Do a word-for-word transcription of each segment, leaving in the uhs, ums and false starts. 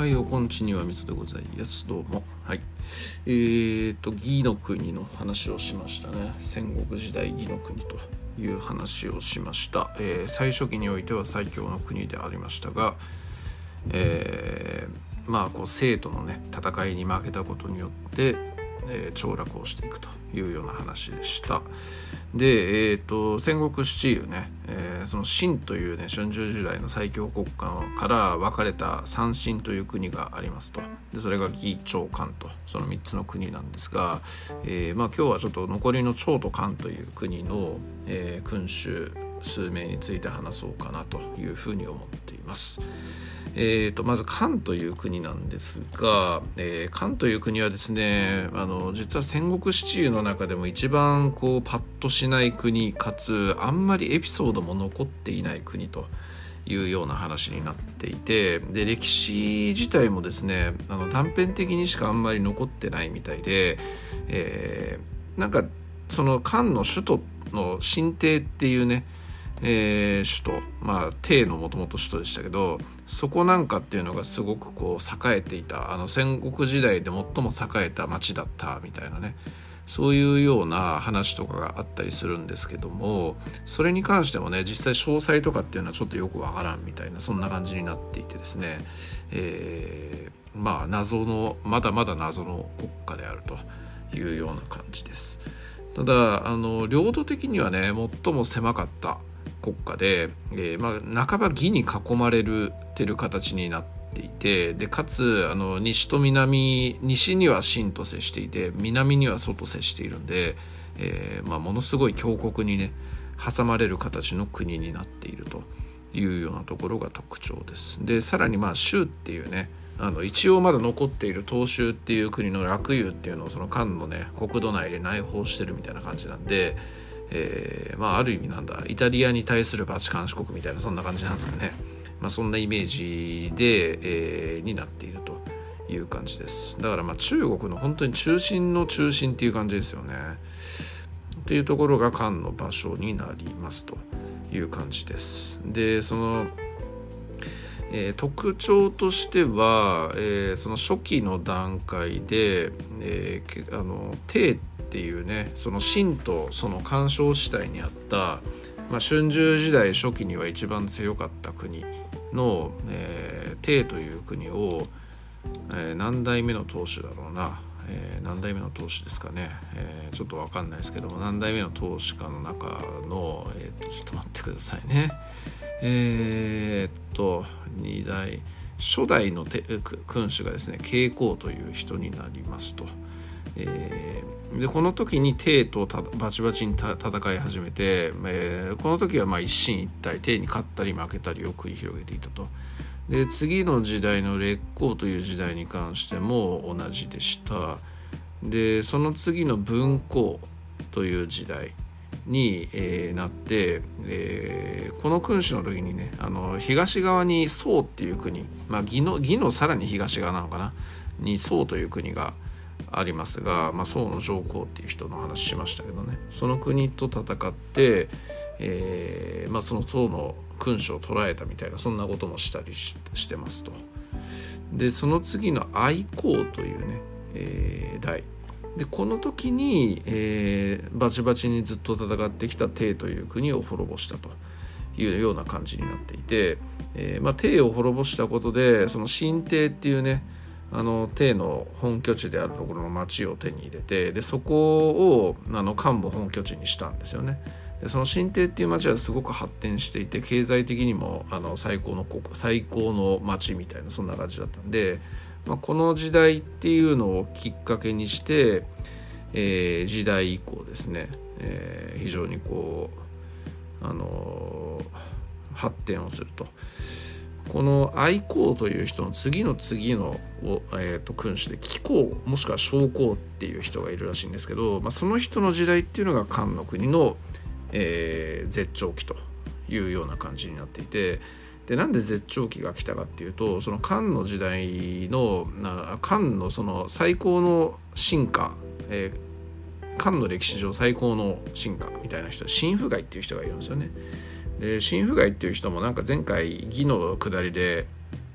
はいおこんちにはみそでございます。どうも。はいえーと義の国の話をしましたね。戦国時代義の国という話をしました。えー、最初期においては最強の国でありましたが、えー、まあこう生徒のね戦いに負けたことによって、えー、凋落をしていくというような話でした。で、えー、と戦国七雄ね、えー、その秦というね春秋時代の最強国家のから分かれた三秦という国がありますと。でそれが義趙漢とそのみっつの国なんですが、えーまあ、今日はちょっと残りの趙と漢という国の、えー、君主数名について話そうかなというふうに思っています。えー、とまず漢という国なんですが、えー、漢という国はですねあの実は戦国七雄の中でも一番こうパッとしない国かつあんまりエピソードも残っていない国というような話になっていて、で歴史自体もですねあの断片的にしかあんまり残ってないみたいで、えー、なんかその漢の首都の新帝っていうねえー、首都まあ帝のもともと首都でしたけど、そこなんかっていうのがすごくこう栄えていた、あの戦国時代で最も栄えた町だったみたいなね、そういうような話とかがあったりするんですけども、それに関してもね実際詳細とかっていうのはちょっとよくわからんみたいな、そんな感じになっていてですね、えー、まあ謎のまだまだ謎の国家であるというような感じです。ただあの領土的にはね最も狭かった国家で、えーまあ、半ば義に囲まれるてる形になっていて、でかつあの西と南、西には秦と接していて南には楚と接しているんで、えーまあ、ものすごい強国にね挟まれる形の国になっているというようなところが特徴です。でさらにまあ州っていうねあの一応まだ残っている東州っていう国の洛邑っていうのをその漢のね国土内で内包してるみたいな感じなんで、えーまあ、ある意味なんだイタリアに対するバチカン市国みたいなそんな感じなんですかね。まあ、そんなイメージで、えー、になっているという感じです。だからまあ中国の本当に中心の中心っていう感じですよね。っていうところが漢の場所になりますという感じです。でそのえー、特徴としては、えー、その初期の段階で、えー、あの帝っていうねその秦とその干渉地帯にあった、まあ、春秋時代初期には一番強かった国の、えー、帝という国を、えー、何代目の当主だろうな、えー、何代目の当主ですかね、えー、ちょっと分かんないですけども何代目の当主かの中の、えー、とちょっと待ってくださいね。えー、っとに代初代の君主がですね慶光という人になりますと、えー、でこの時に帝とバチバチに戦い始めて、えー、この時はまあ一進一退帝に勝ったり負けたりを繰り広げていたと。で次の時代の烈公という時代に関しても同じでした。でその次の文公という時代に、えー、なって、えー、この君主の時にねあの東側に宋っていう国、まあ、義の、義のさらに東側なのかなに宋という国がありますが、まあ、宋の上皇っていう人の話しましたけどね、その国と戦って、えーまあ、その宋の君主を捕らえたみたいなそんなこともしたり し, してますと。でその次の愛皇というね、えー、代でこの時に、えー、バチバチにずっと戦ってきた帝という国を滅ぼしたというような感じになっていて、えーまあ、帝を滅ぼしたことでその新帝っていうねあの帝の本拠地であるところの町を手に入れて、でそこをあの漢も本拠地にしたんですよね。でその新帝っていう町はすごく発展していて経済的にもあの最高の国最高の町みたいなそんな感じだったんで、まあ、この時代っていうのをきっかけにして、えー、時代以降ですね、えー、非常にこう、あのー、発展をすると。この愛皇という人の次の次の、えー、と君主で紀皇もしくは昭皇っていう人がいるらしいんですけど、まあ、その人の時代っていうのが漢の国の、えー、絶頂期というような感じになっていて、でなんで絶頂期が来たかっていうとその漢の時代の漢のその最高の進化、えー、漢の歴史上最高の進化みたいな人秦不害っていう人がいるんですよね。で秦不害っていう人もなんか前回義の下りで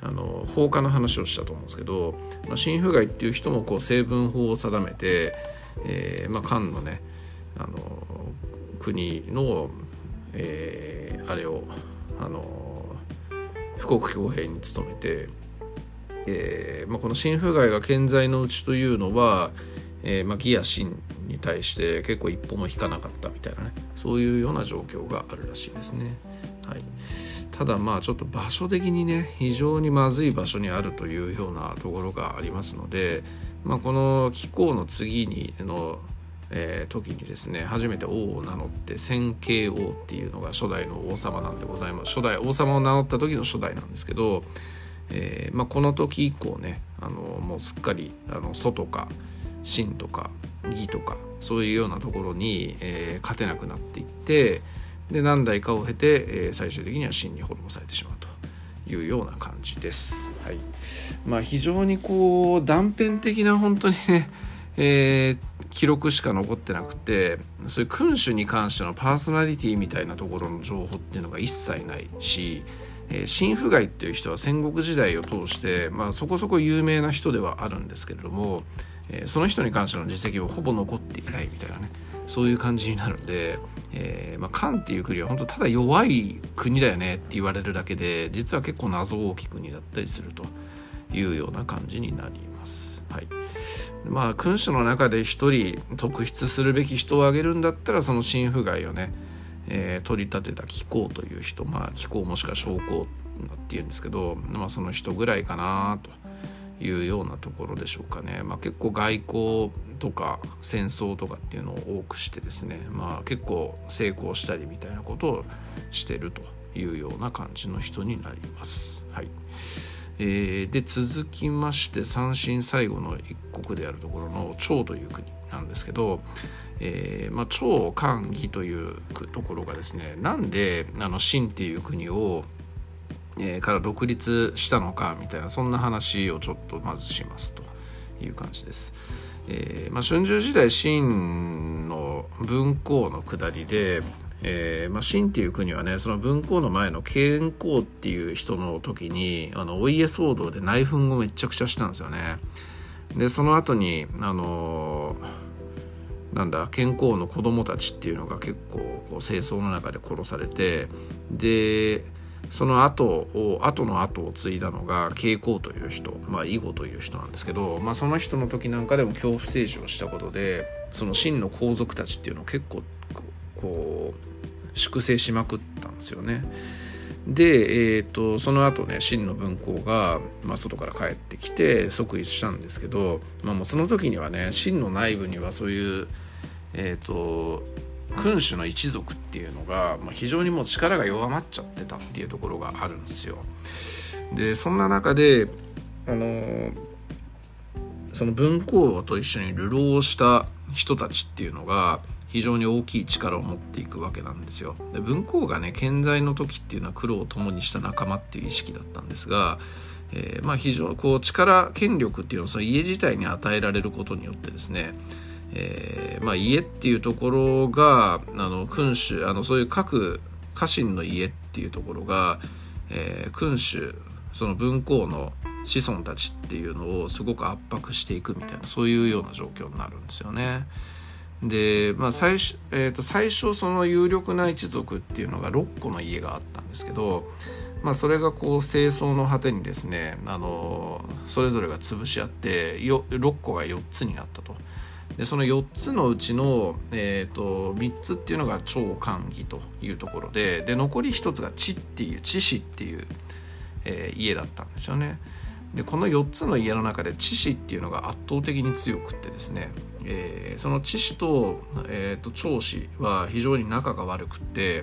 あの法化の話をしたと思うんですけど、まあ、心不外っていう人もこう成分法を定めて、えーまあ、漢のねあの国の、えー、あれをあの富国強兵に努めて、えーまあ、この心不外が健在のうちというのは、えーまあ、義や心に対して結構一歩も引かなかったみたいなね、そういうような状況があるらしいですね。はい、ただまあちょっと場所的にね非常にまずい場所にあるというようなところがありますので、まあ、この紀行の次にの、えー、時にですね初めて王を名乗って宣慶王っていうのが初代の王様なんでございます。初代王様を名乗った時の初代なんですけど、えーまあ、この時以降ねあのもうすっかりあの祖とか秦とか義とかそういうようなところに、えー、勝てなくなっていって、で何代かを経て、えー、最終的には秦に滅ぼされてしまうというような感じです。はい、まあ非常にこう断片的な本当にね、えー、記録しか残ってなくて、そういう君主に関してのパーソナリティみたいなところの情報っていうのが一切ないし、えー、心不外っていう人は戦国時代を通して、まあ、そこそこ有名な人ではあるんですけれども、えー、その人に関しての実績はほぼ残っていないみたいなね、そういう感じになるんで、えーまあ、漢っていう国は本当ただ弱い国だよねって言われるだけで、実は結構謎多き国だったりするというような感じになります。はい、まあ君主の中で一人特筆するべき人を挙げるんだったら、その心不外をね、えー、取り立てた紀行という人、まあ紀行もしくは将校っていうんですけど、まあ、その人ぐらいかなというようなところでしょうかね。まあ、結構外交とか戦争とかっていうのを多くしてですね、まあ、結構成功したりみたいなことをしてるというような感じの人になります。はい、えー、で続きまして三晋最後の一国であるところの趙という国なんですけど、えーまあ、趙漢義というところがですね、なんであの秦っていう国をえー、から独立したのかみたいな、そんな話をちょっとまずしますという感じです。えーまあ、春秋時代秦の文公の下りで、えーまあ、秦っていう国はね、その文公の前の建公っていう人の時にあのお家騒動で内紛をめちゃくちゃしたんですよね。でその後にあのー、なんだ建公の子供たちっていうのが結構こう政争の中で殺されて、でその後を後の後を継いだのが慶公という人、まあ、囲碁という人なんですけど、まあ、その人の時なんかでも恐怖政治をしたことで、その秦の皇族たちっていうのを結構こう粛清しまくったんですよね。で、えー、とその後ね秦の文公が、まあ、外から帰ってきて即位したんですけど、まあ、もうその時にはね秦の内部にはそういうえっ、ー、と君主の一族っていうのが、まあ、非常にもう力が弱まっちゃってたっていうところがあるんですよ。でそんな中であのー、その文公と一緒に流浪した人たちっていうのが非常に大きい力を持っていくわけなんですよ。で文公がね健在の時っていうのは苦労を共にした仲間っていう意識だったんですが、えー、まあ非常にこう力権力っていうのをその家自体に与えられることによってですね、えーまあ、家っていうところがあの君主あのそういう各家臣の家っていうところが、えー、君主その文公の子孫たちっていうのをすごく圧迫していくみたいな、そういうような状況になるんですよね。で、まあ 最, 初えー、と最初その有力な一族っていうのがろっこの家があったんですけど、まあ、それがこう政争の果てにですねあのそれぞれが潰し合ってよろっこがよっつになったと。でそのよっつのうちの、えー、とみっつっていうのが趙漢義というところで、で残りひとつが知っていう知氏っていう、えー、家だったんですよね。でこのよっつの家の中で知氏っていうのが圧倒的に強くってですね、えー、その知氏と、えー、と趙氏は非常に仲が悪くって、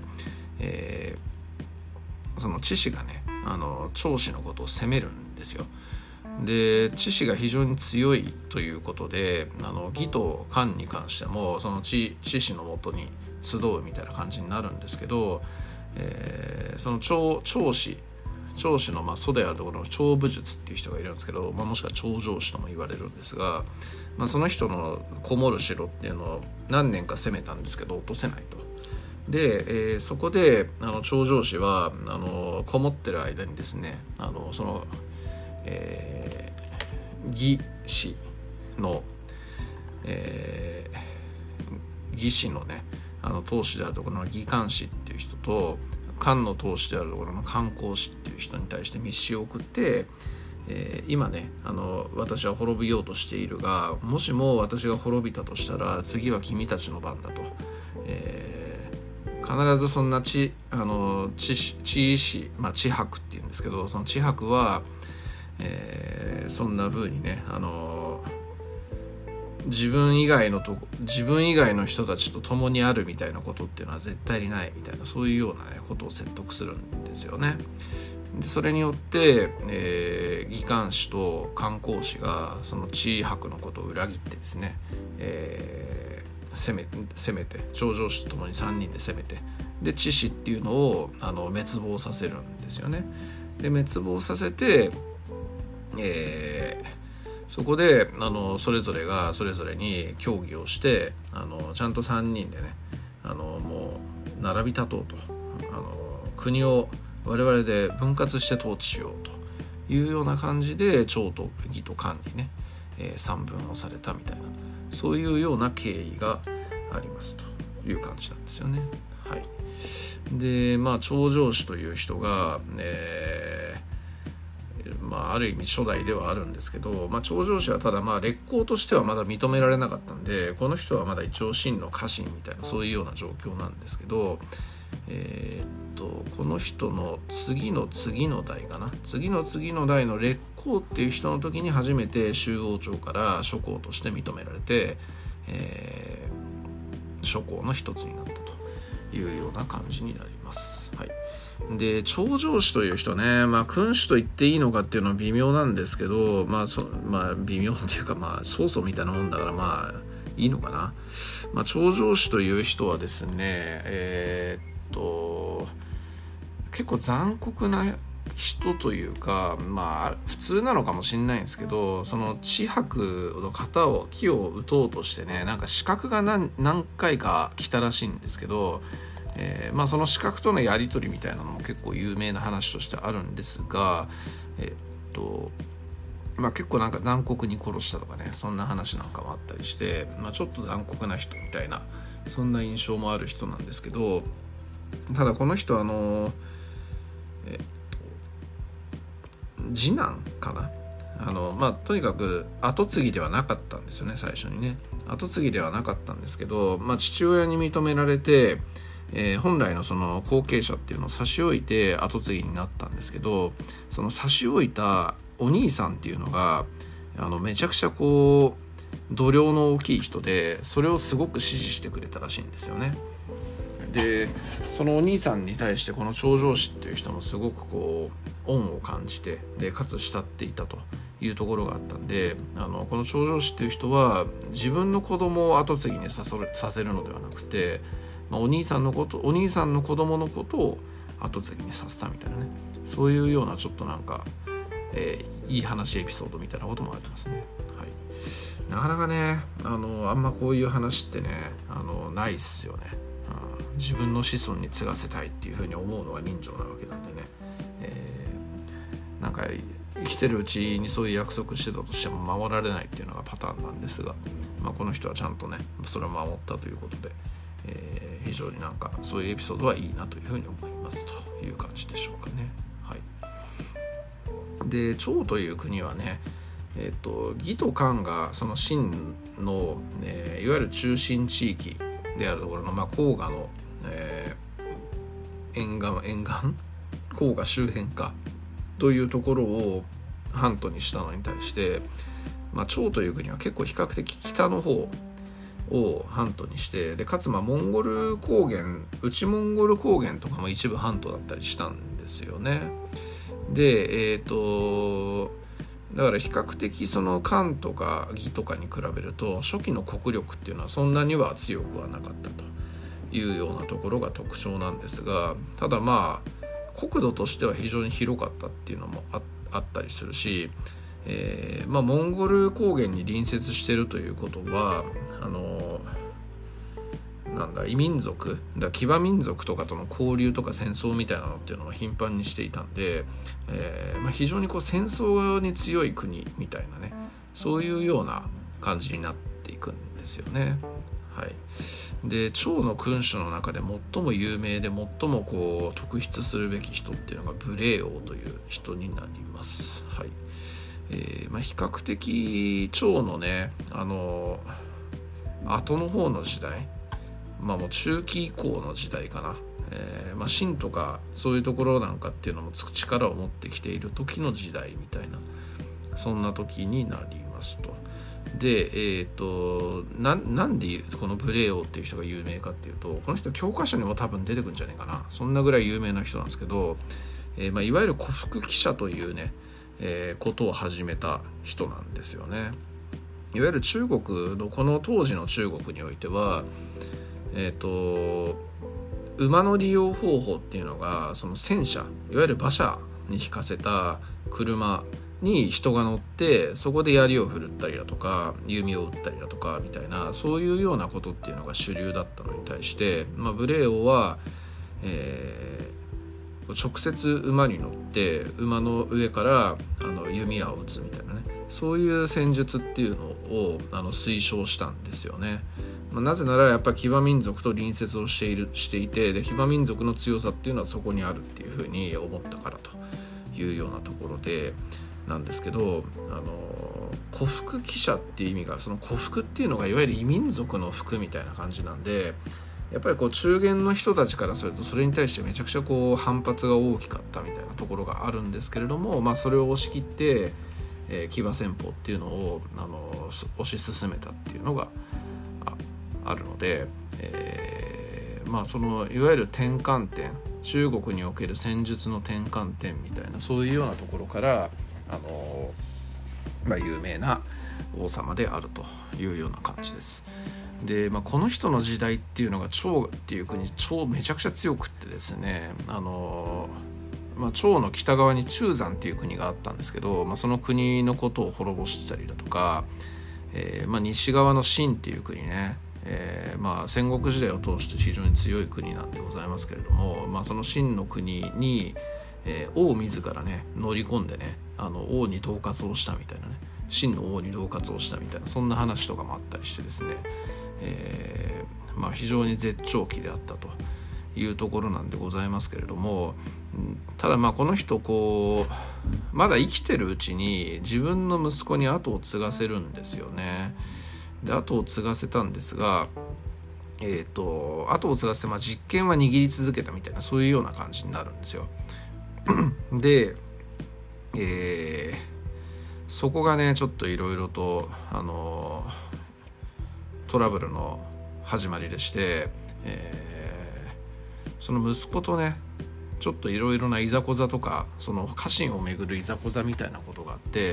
えー、その知氏がねあの趙氏のことを責めるんですよ。で知氏が非常に強いということであの義と漢に関してもその知氏のもとに集うみたいな感じになるんですけど、えー、その趙趙氏趙氏のまあ祖であるところの趙武術っていう人がいるんですけど、まあ、もしくは趙城氏とも言われるんですが、まあ、その人のこもる城っていうのを何年か攻めたんですけど落とせないと。で、えー、そこであの趙城氏はあのこもってる間にですねあのそのえー、義氏の、えー、義氏のねあの当主であるところの義官氏っていう人と漢の当主であるところの漢公氏っていう人に対して密使を送って、えー、今ねあの私は滅びようとしているが、もしも私が滅びたとしたら次は君たちの番だと、えー、必ずそんな地あの地地師、まあ、地伯っていうんですけど、その地伯は、えー、そんな風にねあの自分以外のと自分以外の人たちと共にあるみたいなことっていうのは絶対にないみたいな、そういうような、ね、ことを説得するんですよね。でそれによって、えー、義官氏と漢公氏がその地伯のことを裏切ってですね、えー、攻め攻めて長城氏と共にさんにんで攻めて、で地氏っていうのをあの滅亡させるんですよね。で滅亡させて、えーそこであのそれぞれがそれぞれに協議をしてあのちゃんとさんにんでねあのもう並び立とうと、あの国を我々で分割して統治しようというような感じで趙と義と漢にね、えー、三分をされたみたいな、そういうような経緯がありますという感じなんですよね。はい、でまあ長城氏という人が、えーまあ、ある意味初代ではあるんですけど、まあ、長城氏はただまあ烈公としてはまだ認められなかったんで、この人はまだ一応真の家臣みたいなそういうような状況なんですけど、えー、っとこの人の次の次の代かな次の次の代の烈公っていう人の時に初めて周王朝から諸侯として認められて、えー、諸侯の一つになったというような感じになります。はい、で長城氏という人ね、まあ、君主と言っていいのかっていうのは微妙なんですけど、まあそまあ、微妙っていうか、まあ、曹操みたいなもんだからまあいいのかな。まあ、長城氏という人はですね、えー、っと結構残酷な人というか、まあ普通なのかもしれないんですけど、その地伯の方を木を打とうとしてね、なんか刺客が 何, 何回か来たらしいんですけど、えーまあ、その刺客とのやり取りみたいなのも結構有名な話としてあるんですが、えっとまあ、結構なんか残酷に殺したとかね、そんな話なんかもあったりして、まあ、ちょっと残酷な人みたいなそんな印象もある人なんですけど、ただこの人はあの、えっと、次男かなあの、まあ、とにかく跡継ぎではなかったんですよね。最初にね跡継ぎではなかったんですけど、まあ、父親に認められて、えー、本来のその後継者っていうのを差し置いて跡継ぎになったんですけど、その差し置いたお兄さんっていうのがあのめちゃくちゃこう度量の大きい人で、それをすごく支持してくれたらしいんですよね。でそのお兄さんに対してこの長城氏っていう人もすごくこう恩を感じて、でかつ慕っていたというところがあったんで、あのこの長城氏っていう人は自分の子供を跡継ぎにさせるのではなくて、まあ、お兄さんのことお兄さんの子供のことを後継ぎにさせたみたいなね、そういうようなちょっとなんか、えー、いい話エピソードみたいなこともありますね。はい、なかなかね あのあんまこういう話ってねあのないっすよね。うん、自分の子孫に継がせたいっていうふうに思うのが人情なわけなんでね、えー、なんか生きてるうちにそういう約束してたとしても守られないっていうのがパターンなんですが、まあ、この人はちゃんとねそれを守ったということで、えー、非常になんかそういうエピソードはいいなというふうに思いますという感じでしょうかね。はい、で趙という国はね、えー、と義と漢がその秦の、えー、いわゆる中心地域であるところの、まあ、黄河の、えー、沿岸沿岸黄河周辺かというところを半島にしたのに対して、まあ、趙という国は結構比較的北の方を半島にして、でかつまあモンゴル高原内モンゴル高原とかも一部半島だったりしたんですよね。でえっとだから比較的その漢とか義とかに比べると初期の国力っていうのはそんなには強くはなかったというようなところが特徴なんですが、ただまあ国土としては非常に広かったっていうのも あ, あったりするし、えーまあ、モンゴル高原に隣接しているということはあのなんだ異民族だ騎馬民族とかとの交流とか戦争みたいなのっていうのを頻繁にしていたんで、えーまあ、非常にこう戦争に強い国みたいなね、そういうような感じになっていくんですよね。はい、で趙の君主の中で最も有名で最もこう特筆するべき人っていうのが武霊王という人になります。はい、えーまあ、比較的趙のねあの後の方の時代、まあもう中期以降の時代かな、えーまあ、秦とかそういうところなんかっていうのも力を持ってきている時の時代みたいな、そんな時になりますと。で、えーと、な, なんでこの武霊王っていう人が有名かっていうと、この人教科書にも多分出てくるんじゃないかな、そんなぐらい有名な人なんですけど、えーまあ、いわゆる古服記者というね、えー、ことを始めた人なんですよね。いわゆる中国のこの当時の中国においては、えーと、馬の利用方法っていうのがその戦車、いわゆる馬車に引かせた車に人が乗ってそこで槍を振るったりだとか弓を撃ったりだとかみたいな、そういうようなことっていうのが主流だったのに対して、まあ、武霊王は、えー、直接馬に乗って馬の上からあの弓矢を撃つみたいなね、そういう戦術っていうのをあの推奨したんですよね。まあ、なぜならやっぱり騎馬民族と隣接をしているしていて、で騎馬民族の強さっていうのはそこにあるっていうふうに思ったからというようなところでなんですけど、あの古服記者っていう意味が、その古服っていうのがいわゆる異民族の服みたいな感じなんで、やっぱりこう中原の人たちからするとそれに対してめちゃくちゃこう反発が大きかったみたいなところがあるんですけれども、まあ、それを押し切って、えー、騎馬戦法っていうのをあの推し進めたっていうのが あ, あるので、えーまあ、そのいわゆる転換点、中国における戦術の転換点みたいな、そういうようなところからあの、まあ、有名な王様であるというような感じです。で、まあ、この人の時代っていうのが趙っていう国、趙めちゃくちゃ強くってですね、あの、まあ、趙の北側に中山っていう国があったんですけど、まあ、その国のことを滅ぼしたりだとか、えーまあ、西側の秦っていう国ね、えーまあ、戦国時代を通して非常に強い国なんでございますけれども、まあ、その秦の国に、えー、王自らね乗り込んでね、あの王に恫喝をしたみたいなね、秦の王に恫喝をしたみたいな、そんな話とかもあったりしてですね、えーまあ、非常に絶頂期であったというところなんでございますけれども、ただまあこの人こうまだ生きてるうちに自分の息子に後を継がせるんですよね。で後を継がせたんですが、えーと、後を継がせて、まあ、実権は握り続けたみたいな、そういうような感じになるんですよ。で、えー、そこがねちょっといろいろと、あのー、トラブルの始まりでして、えー、その息子とねちょっといろいろないざこざとか、その家臣をめぐるいざこざみたいなことがあって、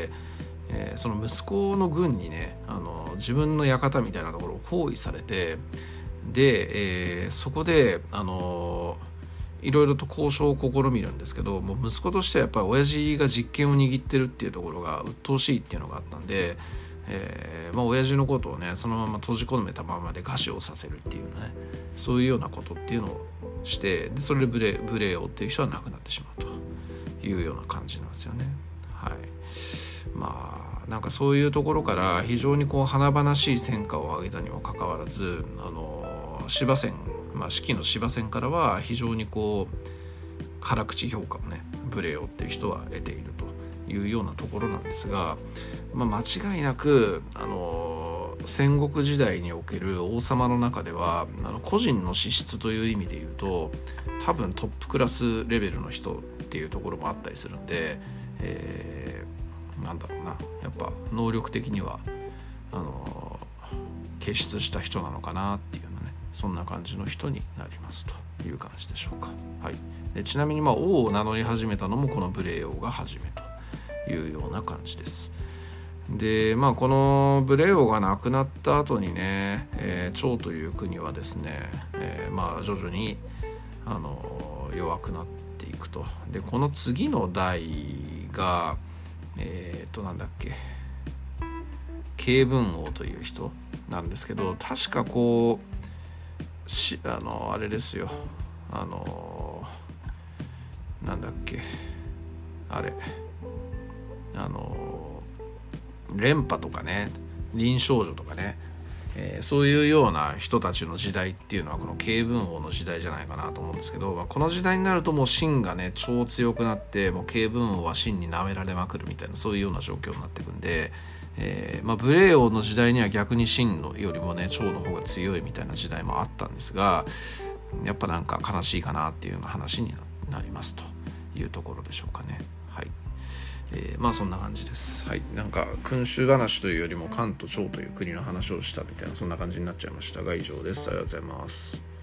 えー、その息子の軍にね、あの自分の館みたいなところを包囲されて、で、えー、そこであのいろいろと交渉を試みるんですけど、もう息子としてはやっぱり親父が実権を握ってるっていうところが鬱陶しいっていうのがあったんで、えーまあ、親父のことをねそのまま閉じ込めたままで餓死をさせるっていうね、そういうようなことっていうのをして、でそれでブレブレオっていう人は亡くなってしまうというような感じなんですよね。はい、まあなんかそういうところから非常にこう華々しい戦果を上げたにもかかわらず、あの司馬遷、まあ、四季の司馬遷からは非常にこう辛口評価をねブレオっていう人は得ているというようなところなんですが、まあ、間違いなくあの戦国時代における王様の中ではあの個人の資質という意味で言うと多分トップクラスレベルの人っていうところもあったりするんで、えー、なんだろうな、やっぱ能力的にはあの傑出した人なのかなっていうのね、そんな感じの人になりますという感じでしょうか。はい、でちなみにまあ王を名乗り始めたのもこの武霊王が初めというような感じです。でまあこの武霊王が亡くなった後にね、えー、趙という国はですね、えー、まあ徐々にあの弱くなっていくと。でこの次の代がえっ、ー、となんだっけ慶文王という人なんですけど、確かこうしあのあれですよ、あのなんだっけあれあの連覇とかね、林少女とかね、えー、そういうような人たちの時代っていうのはこの慶文王の時代じゃないかなと思うんですけど、まあ、この時代になるともう秦がね超強くなって、もう慶文王は秦に舐められまくるみたいな、そういうような状況になっていくんで、えーまあ、武霊王の時代には逆に秦のよりもね趙の方が強いみたいな時代もあったんですが、やっぱなんか悲しいかなっていうような話になりますというところでしょうかね。はい、えー、まあそんな感じです。はい、なんか君主話というよりも漢と趙という国の話をしたみたいな、そんな感じになっちゃいましたが以上です。ありがとうございます。